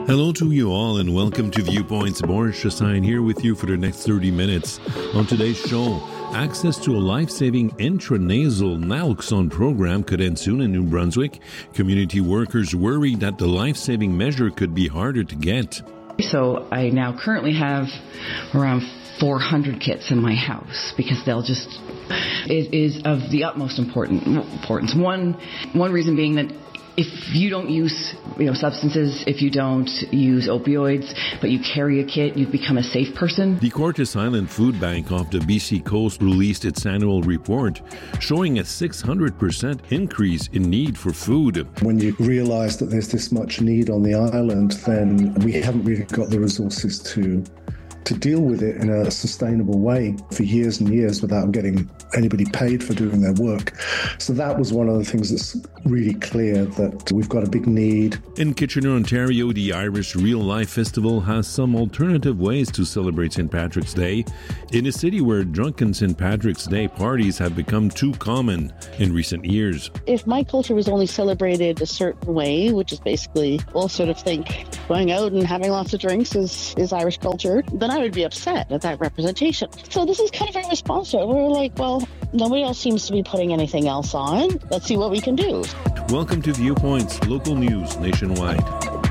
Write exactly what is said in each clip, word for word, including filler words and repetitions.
Hello to you all and welcome to Viewpoints. Boris Chassagne here with you for the next thirty minutes. On today's show, access to a life-saving intranasal naloxone program could end soon in New Brunswick. Community workers worry that the life-saving measure could be harder to get. So I now currently have around four hundred kits in my house because they'll just, it is of the utmost important, importance. One, one reason being that if you don't use, you know, substances, if you don't use opioids, but you carry a kit, you've become a safe person. The Cortes Island Food Bank off the B C coast released its annual report showing a six hundred percent increase in need for food. When you realise that there's this much need on the island, then we haven't really got the resources to to deal with it in a sustainable way for years and years without getting anybody paid for doing their work. So that was one of the things that's really clear, that we've got a big need. In Kitchener, Ontario, the Irish Real Life Festival has some alternative ways to celebrate Saint Patrick's Day in a city where drunken Saint Patrick's Day parties have become too common in recent years. If my culture was only celebrated a certain way, which is basically, we'll sort of think going out and having lots of drinks is, is Irish culture, then I would be upset at that representation. So this is kind of our response to it. We're like, well, nobody else seems to be putting anything else on. Let's see what we can do. Welcome to Viewpoints, local news nationwide.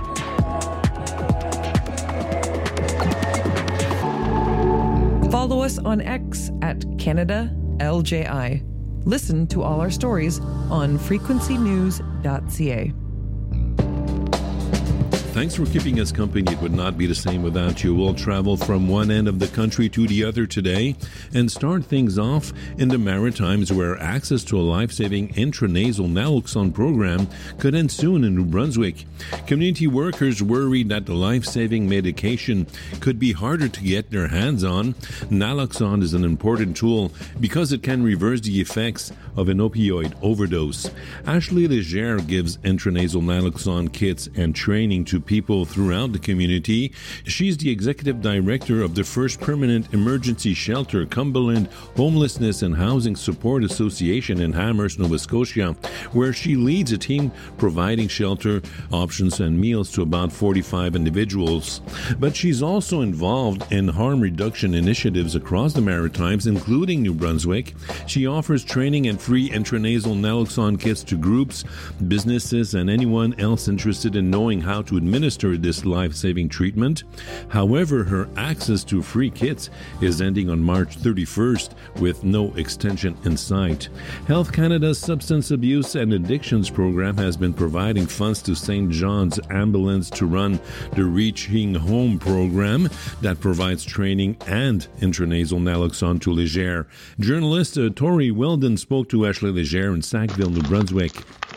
Follow us on X at Canada L J I. Listen to all our stories on frequency news dot c a. Thanks for keeping us company. It would not be the same without you. We'll travel from one end of the country to the other today and start things off in the Maritimes, where access to a life-saving intranasal naloxone program could end soon in New Brunswick. Community workers worry that the life-saving medication could be harder to get their hands on. Naloxone is an important tool because it can reverse the effects of an opioid overdose. Ashley Leger gives intranasal naloxone kits and training to people throughout the community. She's the executive director of the first permanent emergency shelter, Cumberland Homelessness and Housing Support Association in Amherst, Nova Scotia, where she leads a team providing shelter, options and meals to about forty-five individuals. But she's also involved in harm reduction initiatives across the Maritimes, including New Brunswick. She offers training and free intranasal naloxone kits to groups, businesses, and anyone else interested in knowing how to administer this life-saving treatment. However, her access to free kits is ending on March thirty-first with no extension in sight. Health Canada's Substance Abuse and Addictions program has been providing funds to Saint John's Ambulance to run the Reaching Home program that provides training and intranasal naloxone to Leger. Journalist uh, Tori Weldon spoke to Ashley Leger in Sackville, New Brunswick.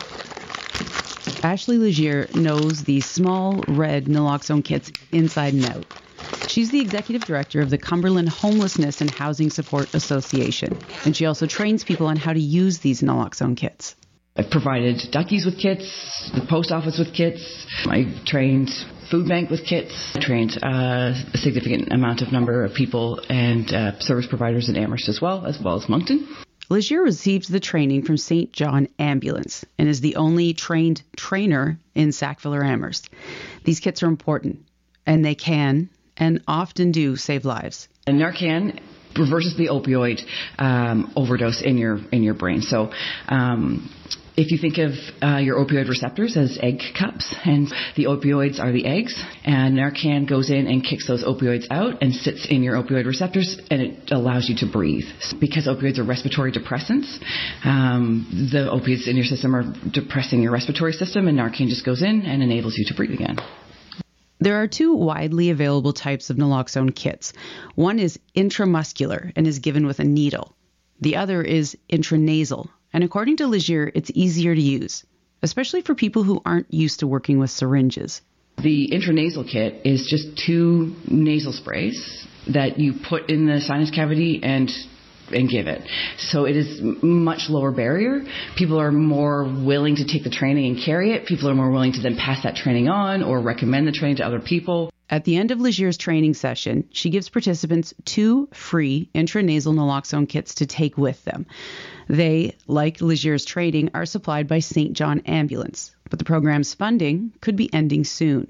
Ashley Leger knows these small red naloxone kits inside and out. She's the executive director of the Cumberland Homelessness and Housing Support Association, and she also trains people on how to use these naloxone kits. I've provided duckies with kits, the post office with kits. I've trained food bank with kits. I trained uh, a significant amount of number of people and uh, service providers in Amherst as well, as well as Moncton. Leger received the training from Saint John Ambulance and is the only trained trainer in Sackville or Amherst. These kits are important, and they can and often do save lives. And Narcan reverses the opioid um, overdose in your in your brain. So um, if you think of uh, your opioid receptors as egg cups, and the opioids are the eggs, and Narcan goes in and kicks those opioids out and sits in your opioid receptors, and it allows you to breathe. Because opioids are respiratory depressants, um, the opioids in your system are depressing your respiratory system, and Narcan just goes in and enables you to breathe again. There are two widely available types of naloxone kits. One is intramuscular and is given with a needle. The other is intranasal. And according to Leger, it's easier to use, especially for people who aren't used to working with syringes. The intranasal kit is just two nasal sprays that you put in the sinus cavity and and give it. So it is much lower barrier. People are more willing to take the training and carry it. People are more willing to then pass that training on or recommend the training to other people. At the end of Leger's training session, she gives participants two free intranasal naloxone kits to take with them. They, like Leger's training, are supplied by Saint John Ambulance, but the program's funding could be ending soon.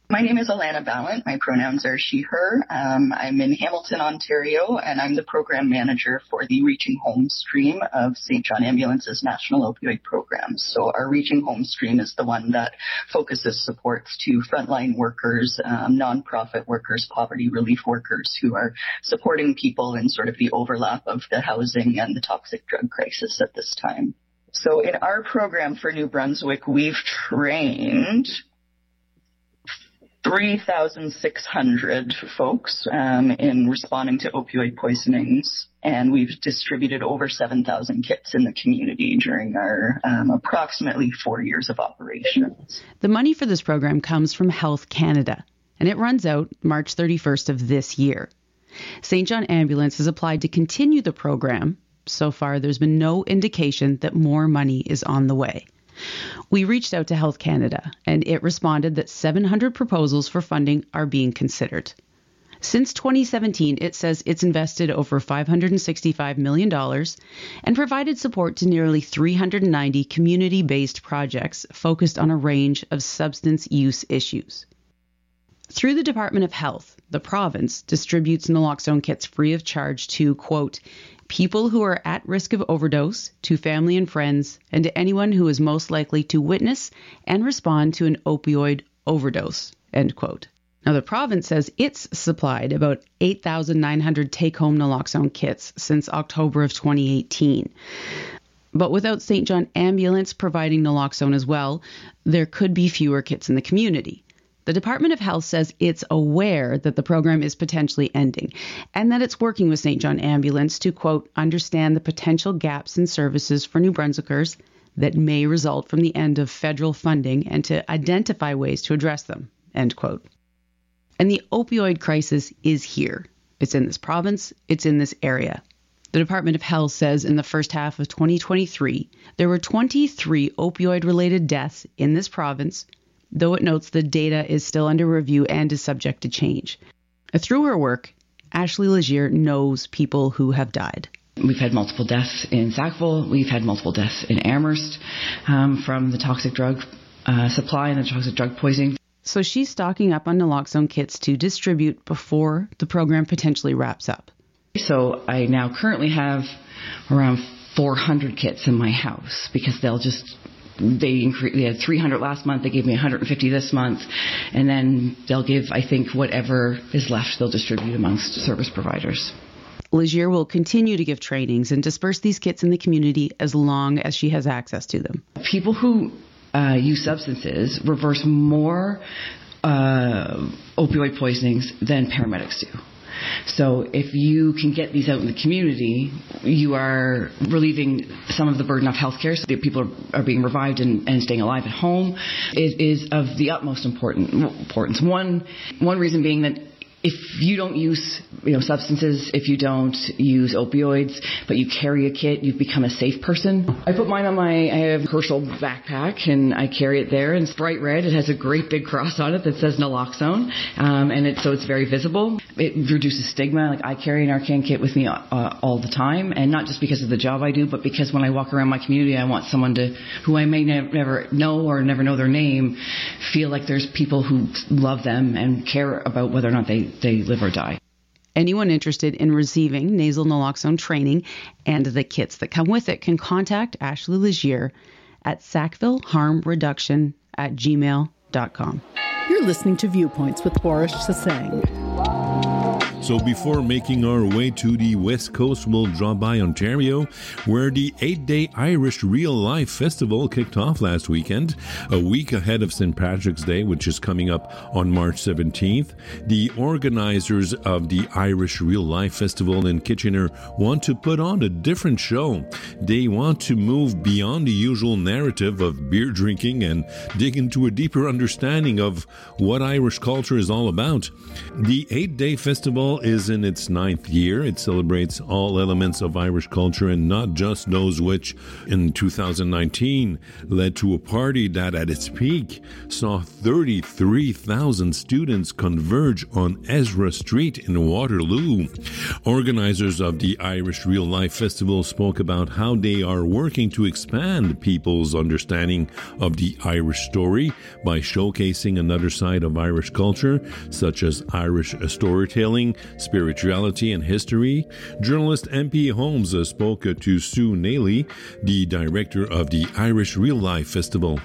My name is Alana Ballant. My pronouns are she, her. Um, I'm in Hamilton, Ontario, and I'm the program manager for the Reaching Home stream of Saint John Ambulance's national opioid program. So our Reaching Home stream is the one that focuses supports to frontline workers, um, nonprofit workers, poverty relief workers who are supporting people in sort of the overlap of the housing and the toxic drug crisis at this time. So in our program for New Brunswick, we've trained three thousand six hundred folks um, in responding to opioid poisonings, and we've distributed over seven thousand kits in the community during our um, approximately four years of operations. The money for this program comes from Health Canada, and it runs out March thirty-first of this year. Saint John Ambulance has applied to continue the program. So far, there's been no indication that more money is on the way. We reached out to Health Canada, and it responded that seven hundred proposals for funding are being considered. Since twenty seventeen, it says it's invested over five hundred sixty-five million dollars and provided support to nearly three hundred ninety community-based projects focused on a range of substance use issues. Through the Department of Health, the province distributes naloxone kits free of charge to, quote, people who are at risk of overdose, to family and friends, and to anyone who is most likely to witness and respond to an opioid overdose, end quote. Now, the province says it's supplied about eight thousand nine hundred take-home naloxone kits since October of twenty eighteen. But without Saint John Ambulance providing naloxone as well, there could be fewer kits in the community. The Department of Health says it's aware that the program is potentially ending and that it's working with Saint John Ambulance to, quote, understand the potential gaps in services for New Brunswickers that may result from the end of federal funding and to identify ways to address them, end quote. And the opioid crisis is here. It's in this province. It's in this area. The Department of Health says in the first half of twenty twenty-three, there were twenty-three opioid-related deaths in this province, though it notes the data is still under review and is subject to change. Through her work, Ashley Legier knows people who have died. We've had multiple deaths in Sackville. We've had multiple deaths in Amherst um, from the toxic drug uh, supply and the toxic drug poisoning. So she's stocking up on naloxone kits to distribute before the program potentially wraps up. So I now currently have around four hundred kits in my house because they'll just... They, incre- they had three hundred last month. They gave me one hundred fifty this month. And then they'll give, I think, whatever is left, they'll distribute amongst service providers. Legier will continue to give trainings and disperse these kits in the community as long as she has access to them. People who uh, use substances reverse more uh, opioid poisonings than paramedics do. So if you can get these out in the community, you are relieving some of the burden of healthcare. So that people are, are being revived and, and staying alive at home. It is of the utmost important, importance. One, one reason being that if you don't use, you know, substances, if you don't use opioids, but you carry a kit, you've become a safe person. I put mine on my, I have a Herschel backpack, and I carry it there, and it's bright red. It has a great big cross on it that says naloxone, um, and it, so it's very visible. It reduces stigma. Like, I carry an Arcan kit with me uh, all the time, and not just because of the job I do, but because when I walk around my community, I want someone to, who I may ne- never know or never know their name, feel like there's people who love them and care about whether or not they they live or die. Anyone interested in receiving nasal naloxone training and the kits that come with it can contact Ashley Legier at sackvilleharmreduction at gmail dot com. You're listening to Viewpoints with Boris Sassang. So before making our way to the West Coast, we'll drop by Ontario, where the eight-day Irish Real Life Festival kicked off last weekend, a week ahead of Saint Patrick's Day, which is coming up on March seventeenth. The organizers of the Irish Real Life Festival in Kitchener want to put on a different show. They want to move beyond the usual narrative of beer drinking and dig into a deeper understanding of what Irish culture is all about. The eight-day festival festival is in its ninth year. It celebrates all elements of Irish culture and not just those which, in two thousand nineteen, led to a party that at its peak saw thirty-three thousand students converge on Ezra Street in Waterloo. Organizers of the Irish Real Life Festival spoke about how they are working to expand people's understanding of the Irish story by showcasing another side of Irish culture, such as Irish storytelling, spirituality, and history. Journalist M P Holmes spoke to Sue Naily, the director of the Irish Real Life Festival.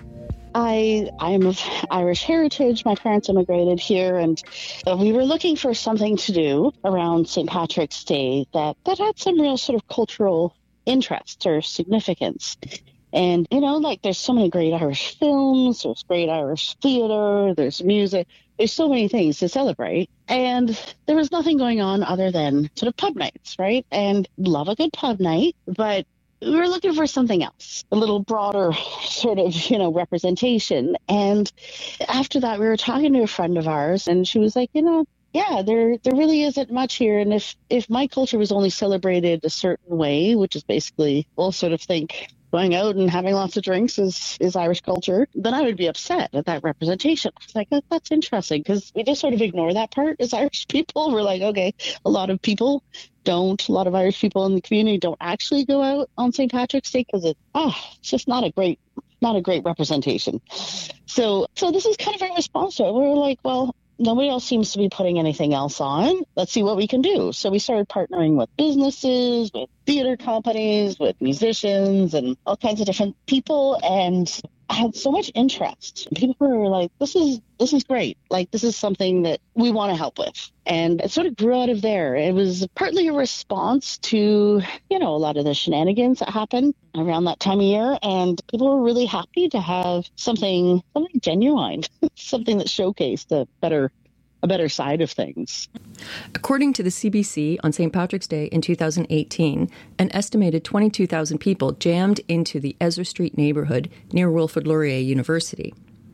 I I'm of Irish heritage. My parents immigrated here, and we were looking for something to do around Saint Patrick's Day that, that had some real sort of cultural interest or significance. And, you know, like there's so many great Irish films, there's great Irish theater, there's music, there's so many things to celebrate. And there was nothing going on other than sort of pub nights, right? And love a good pub night, but we were looking for something else, a little broader sort of, you know, representation. And after that, we were talking to a friend of ours, and she was like, you know, yeah, there there really isn't much here. And if, if my culture was only celebrated a certain way, which is basically, we'll sort of think going out and having lots of drinks is, is Irish culture, then I would be upset at that representation. I was like, oh, that's interesting, because we just sort of ignore that part as Irish people. We're like, okay, a lot of people don't, a lot of Irish people in the community don't actually go out on Saint Patrick's Day because it, oh, it's just not a great, not a great representation. So, so this is kind of our response to it. We're like, well, nobody else seems to be putting anything else on. Let's see what we can do. So we started partnering with businesses, with theater companies, with musicians, and all kinds of different people. And I had so much interest. People were like, this is this is great. Like, this is something that we want to help with. And it sort of grew out of there. It was partly a response to, you know, a lot of the shenanigans that happened around that time of year. And people were really happy to have something, something genuine, something that showcased a better a better side of things. According to the C B C, on Saint Patrick's Day in two thousand eighteen, an estimated twenty-two thousand people jammed into the Ezra Street neighborhood near Wilfrid Laurier University.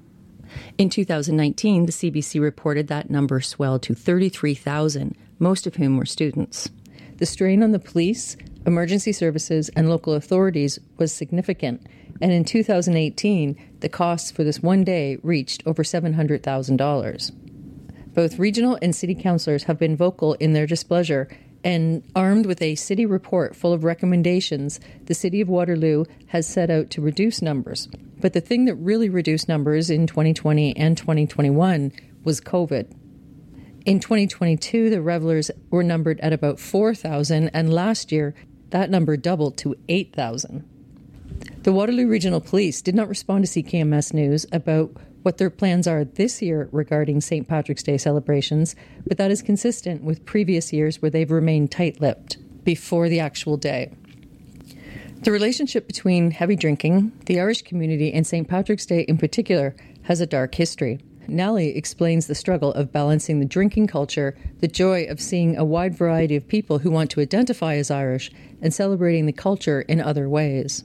In two thousand nineteen, the C B C reported that number swelled to thirty-three thousand, most of whom were students. The strain on the police, emergency services, and local authorities was significant, and in two thousand eighteen, the costs for this one day reached over seven hundred thousand dollars. Both regional and city councillors have been vocal in their displeasure, and armed with a city report full of recommendations, the City of Waterloo has set out to reduce numbers. But the thing that really reduced numbers in twenty twenty and twenty twenty-one was COVID. In twenty twenty-two, the revelers were numbered at about four thousand, and last year, that number doubled to eight thousand. The Waterloo Regional Police did not respond to C K M S News about what their plans are this year regarding Saint Patrick's Day celebrations, but that is consistent with previous years where they've remained tight-lipped before the actual day. The relationship between heavy drinking, the Irish community, and Saint Patrick's Day in particular has a dark history. Naily explains the struggle of balancing the drinking culture, the joy of seeing a wide variety of people who want to identify as Irish, and celebrating the culture in other ways.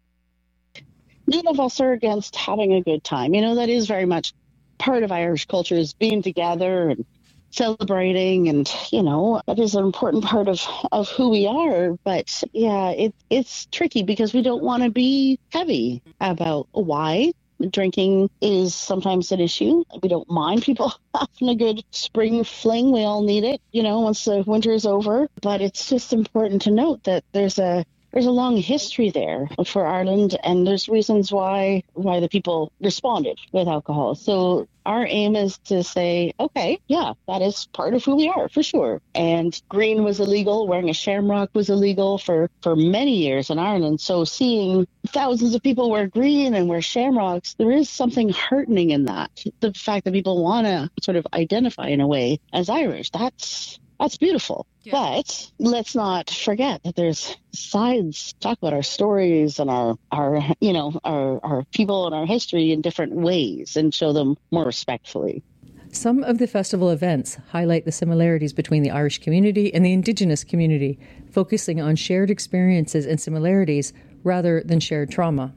None of us are against having a good time. You know, that is very much part of Irish culture, is being together and celebrating, and, you know, that is an important part of, of who we are. But yeah, it, it's tricky because we don't want to be heavy about why drinking is sometimes an issue. We don't mind people having a good spring fling. We all need it, you know, once the winter is over. But it's just important to note that there's a There's a long history there for Ireland, and there's reasons why why the people responded with alcohol. So our aim is to say, okay, yeah, that is part of who we are, for sure. And green was illegal. Wearing a shamrock was illegal for, for many years in Ireland. So seeing thousands of people wear green and wear shamrocks, there is something heartening in that. The fact that people want to sort of identify in a way as Irish, that's That's beautiful. Yeah. But let's not forget that there's sides. Talk about our stories and our, our you know, our, our people and our history in different ways and show them more respectfully. Some of the festival events highlight the similarities between the Irish community and the Indigenous community, focusing on shared experiences and similarities rather than shared trauma.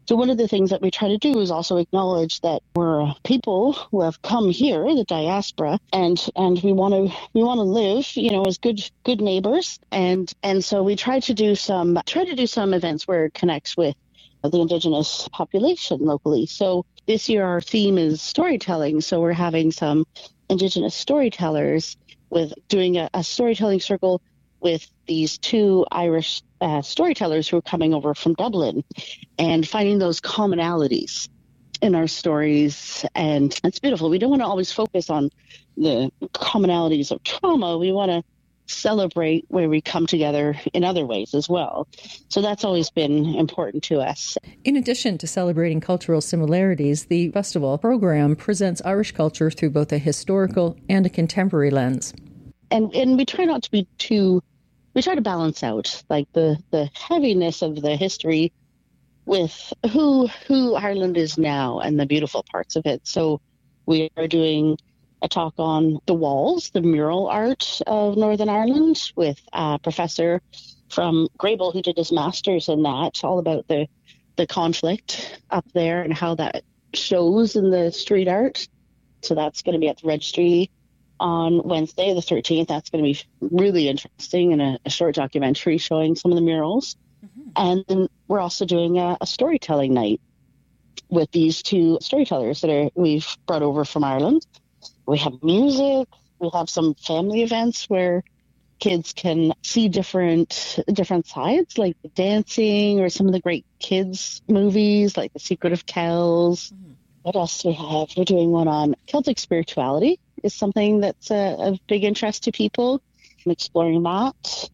So one of the things that we try to do is also acknowledge that we're people who have come here, the diaspora, and and we want to we want to live, you know, as good good neighbors, and and so we try to do some try to do some events where it connects with the Indigenous population locally. So this year our theme is storytelling. So we're having some Indigenous storytellers with doing a, a storytelling circle with these two Irish uh, storytellers who are coming over from Dublin and finding those commonalities in our stories. And it's beautiful. We don't want to always focus on the commonalities of trauma. We want to celebrate where we come together in other ways as well. So that's always been important to us. In addition to celebrating cultural similarities, the festival program presents Irish culture through both a historical and a contemporary lens. And and we try not to be too, we try to balance out like the, the heaviness of the history with who who Ireland is now and the beautiful parts of it. So we are doing a talk on the walls, the mural art of Northern Ireland, with a professor from Grable who did his master's in that, all about the, the conflict up there and how that shows in the street art. So that's going to be at the registry on Wednesday, the thirteenth. That's going to be really interesting, and a, a short documentary showing some of the murals. Mm-hmm. And then we're also doing a, a storytelling night with these two storytellers that are we've brought over from Ireland. We have music. We have some family events where kids can see different different sides, like dancing or some of the great kids movies, like The Secret of Kells. Mm-hmm. What else do we have? We're doing one on Celtic spirituality. Is something that's a, a big interest to people. I'm exploring that.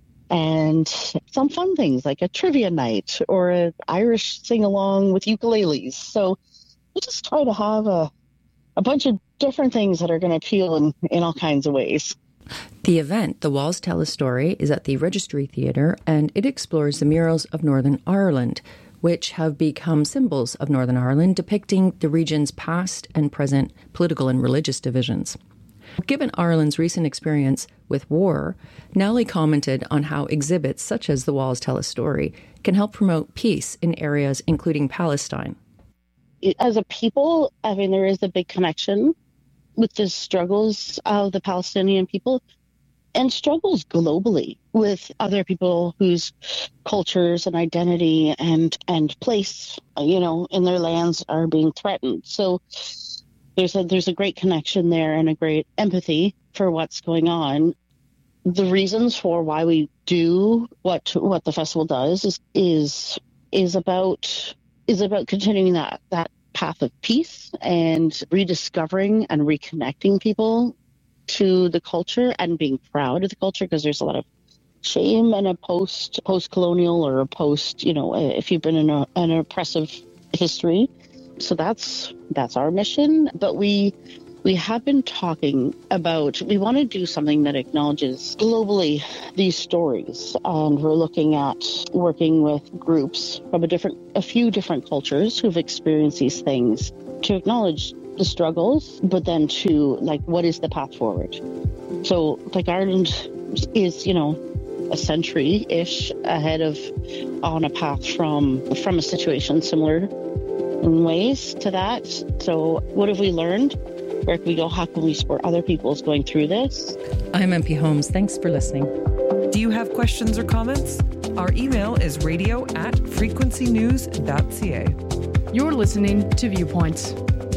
And some fun things like a trivia night or an Irish sing-along with ukuleles. So we just try to have a, a bunch of different things that are going to appeal in, in all kinds of ways. The event, The Walls Tell a Story, is at the Registry Theatre, and it explores the murals of Northern Ireland, which have become symbols of Northern Ireland, depicting the region's past and present political and religious divisions. Given Ireland's recent experience with war, Nally commented on how exhibits such as The Walls Tell a Story can help promote peace in areas including Palestine. As a people, I mean, there is a big connection with the struggles of the Palestinian people and struggles globally with other people whose cultures and identity and, and place, you know, in their lands are being threatened. So there's a, there's a great connection there and a great empathy for what's going on. The reasons for why we do what what the festival does is is is about is about continuing that that path of peace and rediscovering and reconnecting people to the culture and being proud of the culture, because there's a lot of shame in a post post colonial or a post, you know, if you've been in a, an oppressive history. So that's that's our mission. But we we have been talking about, we want to do something that acknowledges globally these stories. And we're looking at working with groups from a different, a few different cultures who've experienced these things to acknowledge the struggles, but then to, like, what is the path forward? So, like, Ireland is, you know, a century-ish ahead of, on a path from from a situation similar in ways to that. So what have we learned? Where can we go? How can we support other people going through this? I'm M P Holmes. Thanks for listening. Do you have questions or comments? Our email is radio at frequency news dot c a. You're listening to Viewpoints.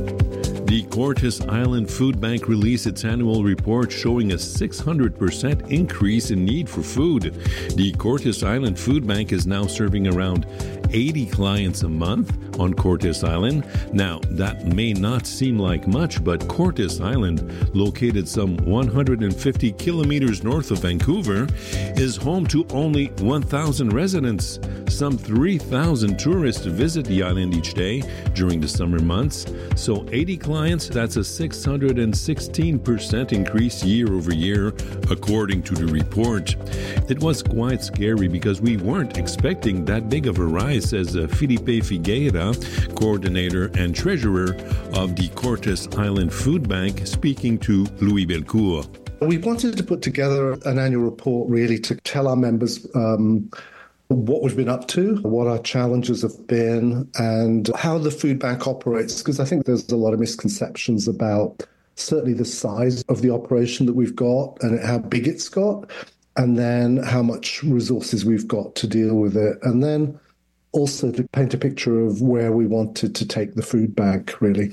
The Cortes Island Food Bank released its annual report showing a six hundred percent increase in need for food. The Cortes Island Food Bank is now serving around eighty clients a month on Cortes Island. Now, that may not seem like much, but Cortes Island, located some one hundred fifty kilometers north of Vancouver, is home to only one thousand residents. Some three thousand tourists visit the island each day during the summer months. So eighty clients, that's a six hundred sixteen percent increase year over year, according to the report. It was quite scary because we weren't expecting that big of a rise, says Felipe Figueira, coordinator and treasurer of the Cortes Island Food Bank, speaking to Louis Belcourt. We wanted to put together an annual report really to tell our members um, what we've been up to, what our challenges have been, and how the food bank operates, because I think there's a lot of misconceptions about certainly the size of the operation that we've got and how big it's got, and then how much resources we've got to deal with it, and then also to paint a picture of where we wanted to take the food bank, really.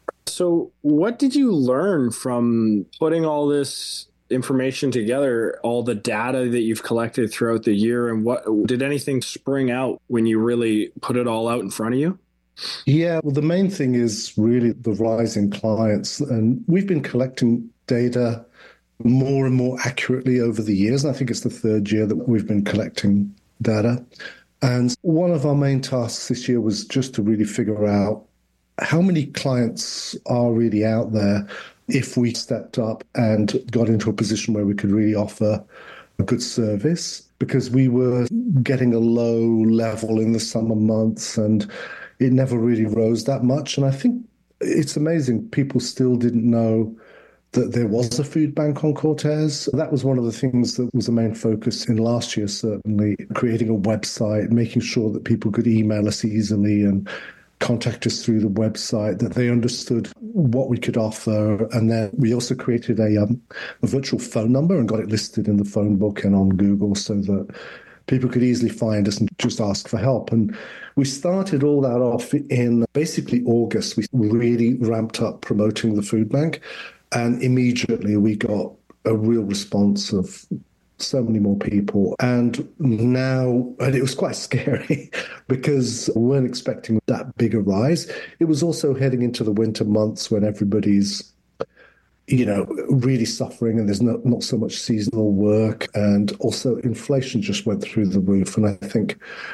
So what did you learn from putting all this information together, all the data that you've collected throughout the year, and what did anything spring out when you really put it all out in front of you? Yeah, well, the main thing is really the rise in clients. And we've been collecting data more and more accurately over the years. And I think it's the third year that we've been collecting data. And one of our main tasks this year was just to really figure out how many clients are really out there if we stepped up and got into a position where we could really offer a good service, because we were getting a low level in the summer months and it never really rose that much. And I think it's amazing. People still didn't know that there was a food bank on Cortes. That was one of the things that was the main focus in last year, certainly, creating a website, making sure that people could email us easily and contact us through the website, that they understood what we could offer. And then we also created a, um, a virtual phone number and got it listed in the phone book and on Google so that people could easily find us and just ask for help. And we started all that off in basically August. We really ramped up promoting the food bank. And immediately we got a real response of so many more people. And now, and it was quite scary because we weren't expecting that big a rise. It was also heading into the winter months when everybody's, you know, really suffering and there's not, not so much seasonal work. And also inflation just went through the roof. And I think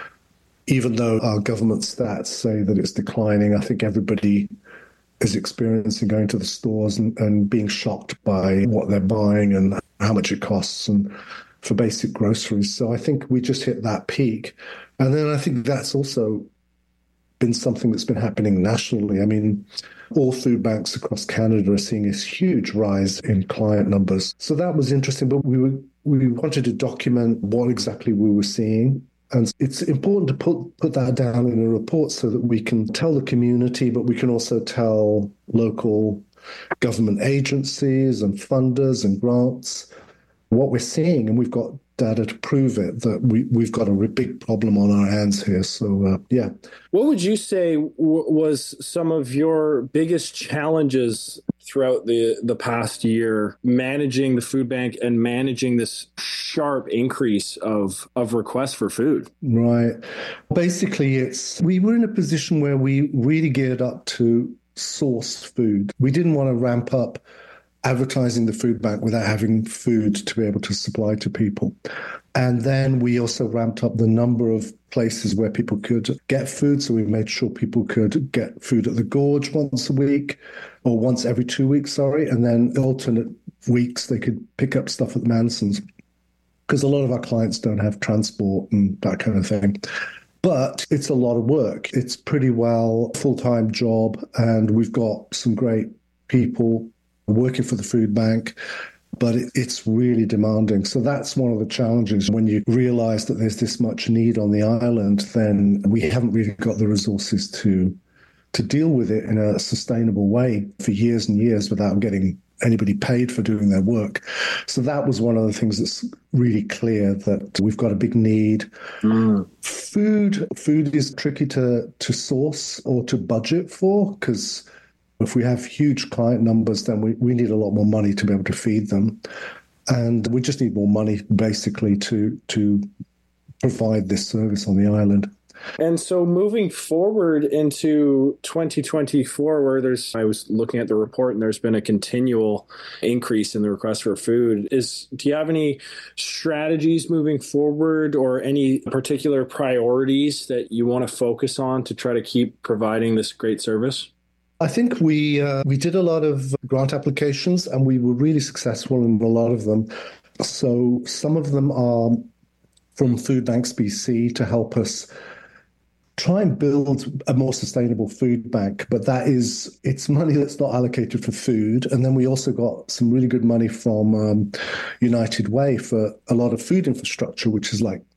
even though our government stats say that it's declining, I think everybody is experiencing going to the stores and, and being shocked by what they're buying and how much it costs and for basic groceries. So I think we just hit that peak. And then I think that's also been something that's been happening nationally. I mean, all food banks across Canada are seeing this huge rise in client numbers. So that was interesting, but we were, we wanted to document what exactly we were seeing. And it's important to put, put that down in a report so that we can tell the community, but we can also tell local government agencies and funders and grants what we're seeing. And we've got data to prove it, that we, we've got a big problem on our hands here. So, uh, yeah. What would you say w- was some of your biggest challenges throughout the, the past year, managing the food bank and managing this sharp increase of, of requests for food? Right. Basically, it's we were in a position where we really geared up to source food. We didn't want to ramp up advertising the food bank without having food to be able to supply to people. And then we also ramped up the number of places where people could get food. So we made sure people could get food at the Gorge once a week or once every two weeks, sorry. And then alternate weeks, they could pick up stuff at Manson's, because a lot of our clients don't have transport and that kind of thing. But it's a lot of work. It's pretty well a full-time job. And we've got some great people working for the food bank, but it, it's really demanding. So that's one of the challenges. When you realize that there's this much need on the island, then we haven't really got the resources to to deal with it in a sustainable way for years and years without getting anybody paid for doing their work. So that was one of the things that's really clear, that we've got a big need. Mm. Food, food is tricky to, to source or to budget for, because if we have huge client numbers, then we, we need a lot more money to be able to feed them. And we just need more money, basically, to to provide this service on the island. And so moving forward into twenty twenty-four, where there's, I was looking at the report and there's been a continual increase in the request for food. Is, do you have any strategies moving forward or any particular priorities that you want to focus on to try to keep providing this great service? I think we uh, we did a lot of grant applications and we were really successful in a lot of them. So some of them are from Food Banks B C to help us try and build a more sustainable food bank. But that is, it's money that's not allocated for food. And then we also got some really good money from um, United Way for a lot of food infrastructure, which is like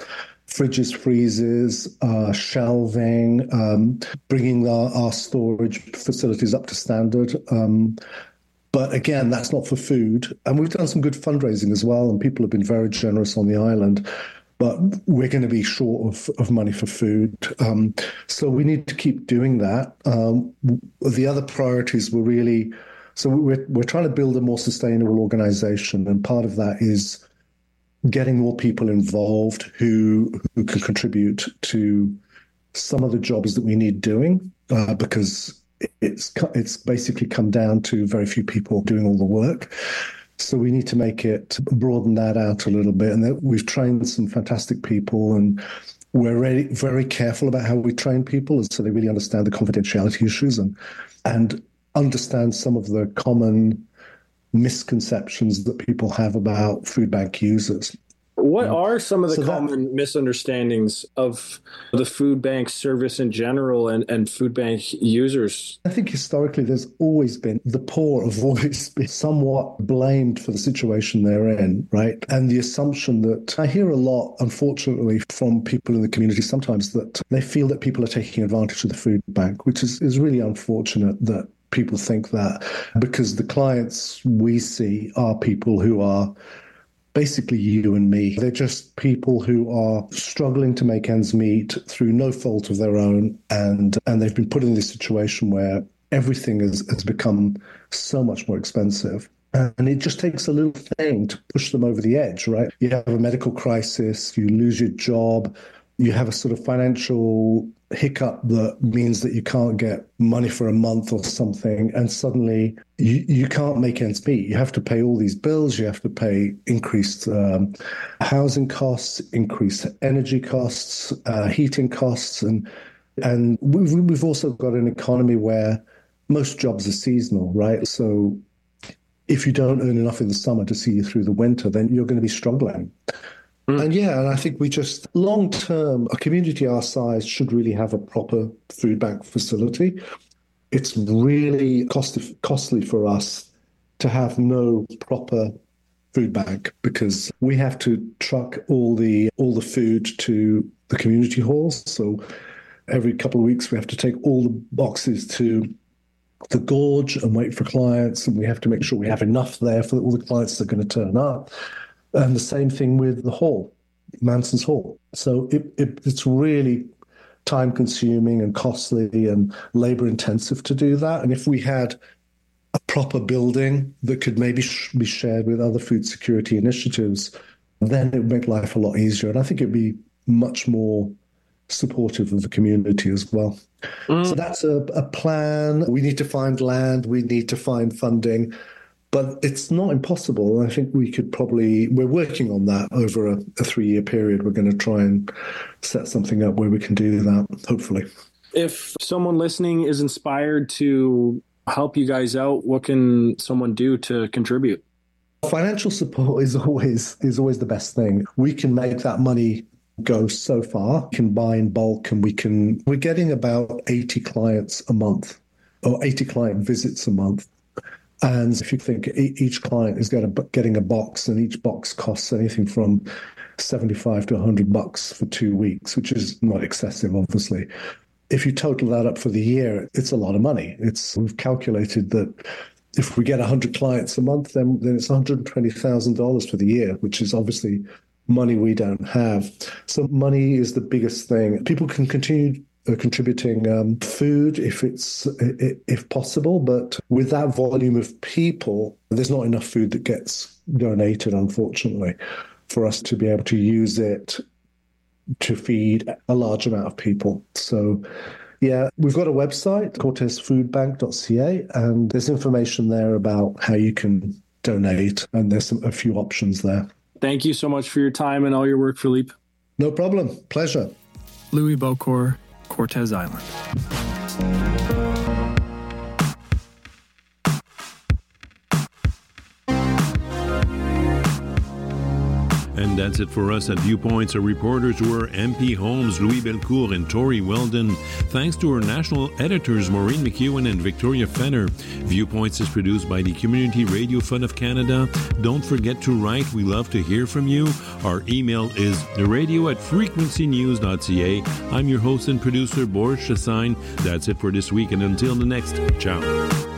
fridges, freezers, uh, shelving, um, bringing our, our storage facilities up to standard. Um, but again, that's not for food. And we've done some good fundraising as well, and people have been very generous on the island. But we're going to be short of, of money for food. Um, so we need to keep doing that. Um, the other priorities were really, so we're, we're trying to build a more sustainable organization. And part of that is getting more people involved who, who can contribute to some of the jobs that we need doing, uh, because it's, it's basically come down to very few people doing all the work. So we need to make it, broaden that out a little bit. And we've trained some fantastic people, and we're really, very careful about how we train people so they really understand the confidentiality issues and and understand some of the common misconceptions that people have about food bank users. What are some of the so common that, misunderstandings of the food bank service in general and, and food bank users? I think historically there's always been, the poor have always been somewhat blamed for the situation they're in, right? And the assumption that I hear a lot, unfortunately, from people in the community sometimes, that they feel that people are taking advantage of the food bank, which is, is really unfortunate that people think that, because the clients we see are people who are basically you and me. They're just people who are struggling to make ends meet through no fault of their own. And and they've been put in this situation where everything has, has become so much more expensive. And it just takes a little thing to push them over the edge, right? You have a medical crisis, you lose your job, you have a sort of financial hiccup that means that you can't get money for a month or something, and suddenly you, you can't make ends meet. You have to pay all these bills, you have to pay increased um, housing costs, increased energy costs, uh, heating costs, and and we've, we've also got an economy where most jobs are seasonal, right? So if you don't earn enough in the summer to see you through the winter, then you're going to be struggling. And yeah, and I think we just, long term, a community our size should really have a proper food bank facility. It's really cost, costly for us to have no proper food bank, because we have to truck all the all the food to the community halls. So every couple of weeks we have to take all the boxes to the gorge and wait for clients, and we have to make sure we have enough there for all the clients that are going to turn up. And the same thing with the hall, Manson's Hall. So it, it, it's really time-consuming and costly and labor-intensive to do that. And if we had a proper building that could maybe sh- be shared with other food security initiatives, then it would make life a lot easier. And I think it'd be much more supportive of the community as well. Mm. So that's a, a plan. We need to find land. We need to find funding. But it's not impossible. I think we could probably, we're working on that over a, a three-year period. We're going to try and set something up where we can do that, hopefully. If someone listening is inspired to help you guys out, what can someone do to contribute? Financial support is always is always the best thing. We can make that money go so far. We can buy in bulk, and we can, we're getting about eighty clients a month, or eighty client visits a month. And if you think each client is getting a box, and each box costs anything from seventy-five to one hundred bucks for two weeks, which is not excessive, obviously. If you total that up for the year, it's a lot of money. It's we've calculated that if we get one hundred clients a month, then, then it's one hundred twenty thousand dollars for the year, which is obviously money we don't have. So money is the biggest thing. People can continue Uh, contributing um, food if it's if possible, but with that volume of people, there's not enough food that gets donated, unfortunately, for us to be able to use it to feed a large amount of people. So yeah, we've got a website, cortez food bank dot c a, and there's information there about how you can donate, and there's some, a few options there. Thank you so much for your time and all your work, Philippe. No problem. Pleasure. Louis Beaucourt, Cortez Island. And that's it for us at Viewpoints. Our reporters were M P Holmes, Louis Belcourt, and Tori Weldon. Thanks to our national editors, Maureen McEwen and Victoria Fenner. Viewpoints is produced by the Community Radio Fund of Canada. Don't forget to write. We love to hear from you. Our email is radio at frequency news dot c a. I'm your host and producer, Boris Chassagne. That's it for this week, and until the next, ciao.